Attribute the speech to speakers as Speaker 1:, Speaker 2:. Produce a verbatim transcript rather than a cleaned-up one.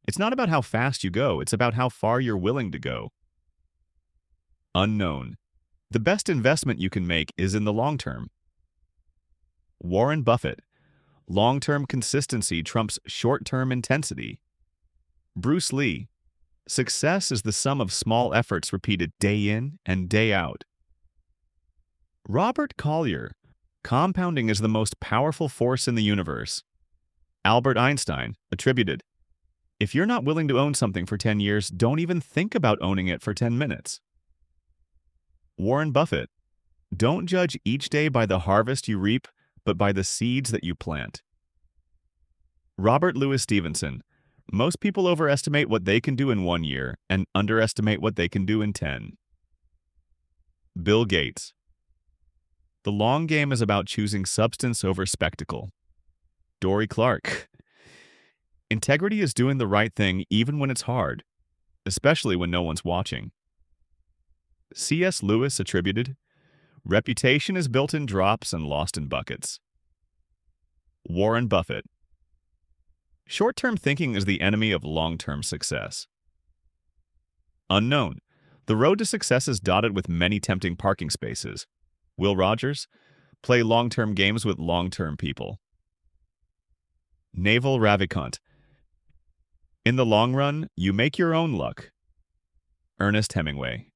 Speaker 1: It's not about how fast you go, it's about how far you're willing to go. Unknown. The best investment you can make is in the long term. Warren Buffett. Long-term consistency trumps short-term intensity. Bruce Lee. Success is the sum of small efforts repeated day in and day out. Robert Collier. Compounding is the most powerful force in the universe. Albert Einstein attributed, "If you're not willing to own something for ten years, don't even think about owning it for ten minutes." Warren Buffett. Don't judge each day by the harvest you reap, but by the seeds that you plant. Robert Louis Stevenson. Most people overestimate what they can do in one year and underestimate what they can do in ten. Bill Gates. The long game is about choosing substance over spectacle. Dory Clark. Integrity is doing the right thing even when it's hard, especially when no one's watching. C S Lewis attributed, "Reputation is built in drops and lost in buckets." Warren Buffett. Short-term thinking is the enemy of long-term success. Unknown. The road to success is dotted with many tempting parking spaces. Will Rogers. Play long-term games with long-term people. Naval Ravikant. In the long run, you make your own luck. Ernest Hemingway.